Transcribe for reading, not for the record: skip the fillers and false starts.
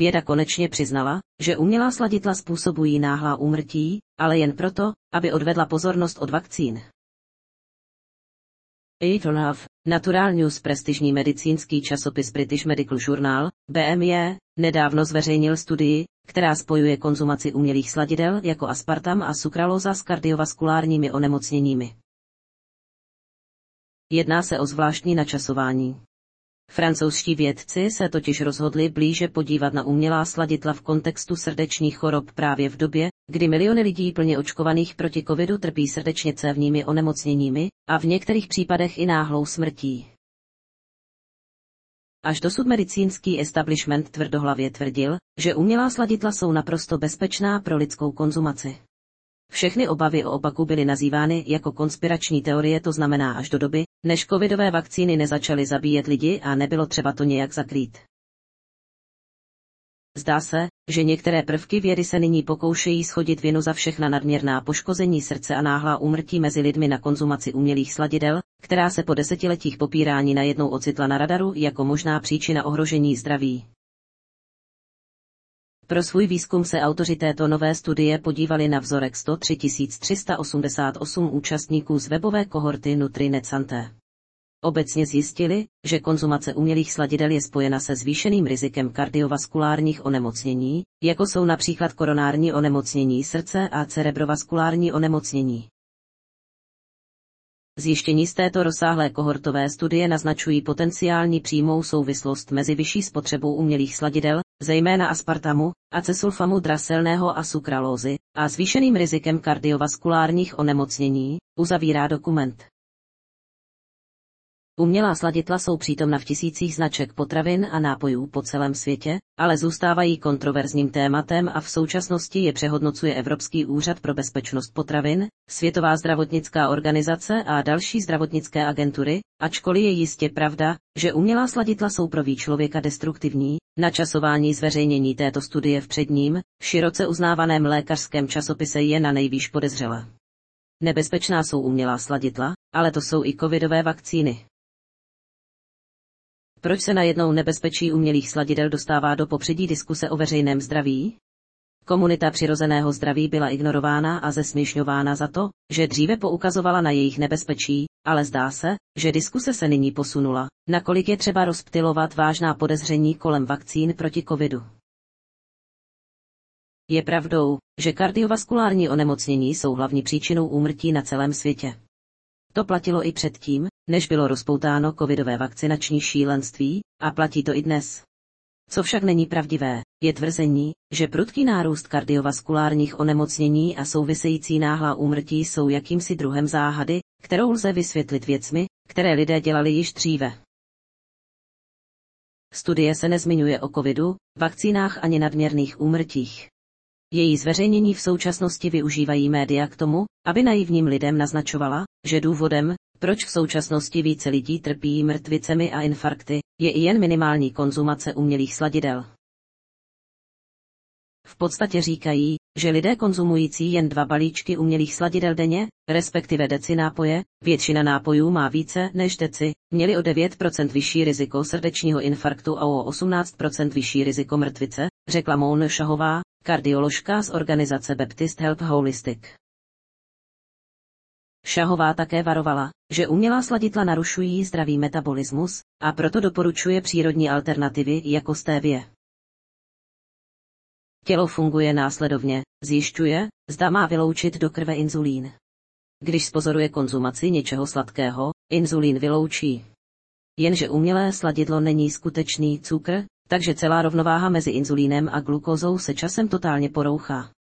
věda konečně přiznala, že umělá sladidla způsobují náhlá úmrtí, ale jen proto, aby odvedla pozornost od vakcín. Natural News, prestižní medicínský časopis British Medical Journal, BMJ, nedávno zveřejnil studii, která spojuje konzumaci umělých sladidel jako aspartam a sukralóza s kardiovaskulárními onemocněními. Jedná se o zvláštní načasování. Francouzští vědci se totiž rozhodli blíže podívat na umělá sladidla v kontextu srdečních chorob právě v době, kdy miliony lidí plně očkovaných proti covidu trpí srdečně-cévními onemocněními a v některých případech i náhlou smrtí. Až dosud medicínský establishment tvrdohlavě tvrdil, že umělá sladidla jsou naprosto bezpečná pro lidskou konzumaci. Všechny obavy o opaku byly nazývány jako konspirační teorie, to znamená až do doby, než covidové vakcíny nezačaly zabíjet lidi a nebylo třeba to nějak zakrýt. Zdá se, že některé prvky vědy se nyní pokoušejí shodit vinu za všechna nadměrná poškození srdce a náhlá úmrtí mezi lidmi na konzumaci umělých sladidel, která se po desetiletích popírání najednou ocitla na radaru jako možná příčina ohrožení zdraví. Pro svůj výzkum se autoři této nové studie podívali na vzorek 103 388 účastníků z webové kohorty Nutrinet Santé. Obecně zjistili, že konzumace umělých sladidel je spojena se zvýšeným rizikem kardiovaskulárních onemocnění, jako jsou například koronární onemocnění srdce a cerebrovaskulární onemocnění. Zjištění z této rozsáhlé kohortové studie naznačují potenciální přímou souvislost mezi vyšší spotřebou umělých sladidel, zejména aspartamu, acesulfamu draselného a sukralózy, a zvýšeným rizikem kardiovaskulárních onemocnění, uzavírá dokument. Umělá sladidla jsou přítomna v tisících značek potravin a nápojů po celém světě, ale zůstávají kontroverzním tématem a v současnosti je přehodnocuje Evropský úřad pro bezpečnost potravin, Světová zdravotnická organizace a další zdravotnické agentury, ačkoliv je jistě pravda, že umělá sladidla jsou pro člověka destruktivní. Načasování zveřejnění této studie v předním, široce uznávaném lékařském časopise je na nejvýš podezřelé. Nebezpečná jsou umělá sladidla, ale to jsou i covidové vakcíny. Proč se najednou nebezpečí umělých sladidel dostává do popředí diskuse o veřejném zdraví? Komunita přirozeného zdraví byla ignorována a zesměšňována za to, že dříve poukazovala na jejich nebezpečí, ale zdá se, že diskuse se nyní posunula, nakolik je třeba rozptylovat vážná podezření kolem vakcín proti covidu. Je pravdou, že kardiovaskulární onemocnění jsou hlavní příčinou úmrtí na celém světě. To platilo i předtím, než bylo rozpoutáno covidové vakcinační šílenství, a platí to i dnes. Co však není pravdivé, je tvrzení, že prudký nárůst kardiovaskulárních onemocnění a související náhlá úmrtí jsou jakýmsi druhem záhady, kterou lze vysvětlit věcmi, které lidé dělali již dříve. Studie se nezmiňuje o covidu, vakcínách ani nadměrných úmrtích. Její zveřejnění v současnosti využívají média k tomu, aby naivním lidem naznačovala, že důvodem, proč v současnosti více lidí trpí mrtvicemi a infarkty, je i jen minimální konzumace umělých sladidel. V podstatě říkají, že lidé konzumující jen 2 balíčky umělých sladidel denně, respektive deci nápoje, většina nápojů má více než deci, měli o 9% vyšší riziko srdečního infarktu a o 18% vyšší riziko mrtvice, řekla Moune Shahová, kardioložka z organizace Baptist Health Holistic. Shahová také varovala, že umělá sladidla narušují zdravý metabolismus, a proto doporučuje přírodní alternativy jako stevie. Tělo funguje následovně, zjišťuje, zda má vyloučit do krve inzulín. Když zpozoruje konzumaci něčeho sladkého, inzulín vyloučí. Jenže umělé sladidlo není skutečný cukr, takže celá rovnováha mezi inzulínem a glukózou se časem totálně porouchá.